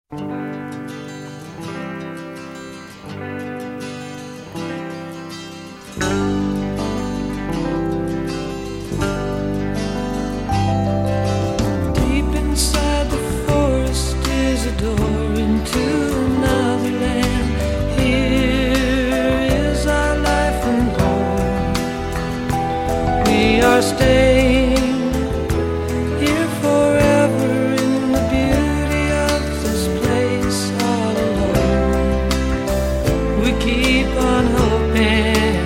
Deep inside the forest is a door into another land. Here is our life and home. We are staying here forever in the beauty of this place all alone. We keep on hoping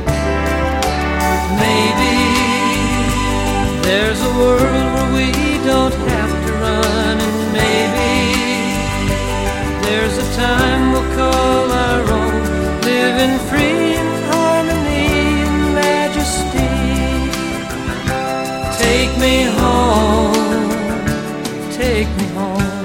maybe there's a world where we don't have to run, and maybe there's a time we'll call our own, living free in harmony and majesty. Take me home, take me home.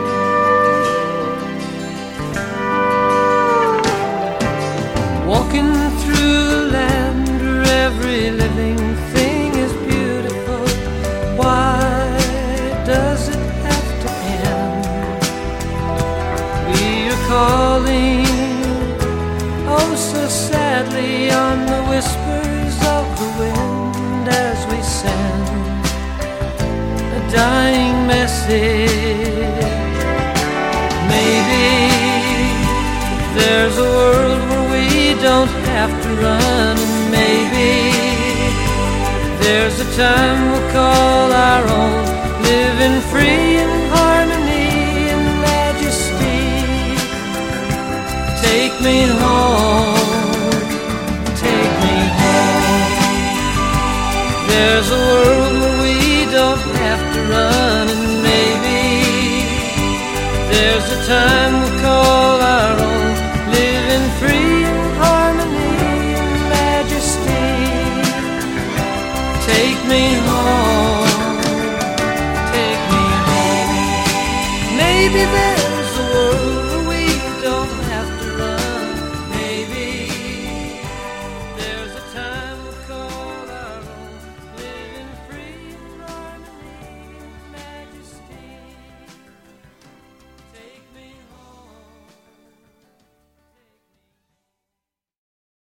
Walking through a land where every living thing is beautiful. Why does it have to end? We are calling, oh so sadly, on the whispers of the wind as we send a dying message. Maybe there's a world where we don't have to run, and maybe there's a time we'll call our own, living free in harmony and majesty. Take me home, take me home. There's a world where we don't have to run, and maybe there's a time we'll call our own, living free in harmony and majesty. Take me home, take me home. Maybe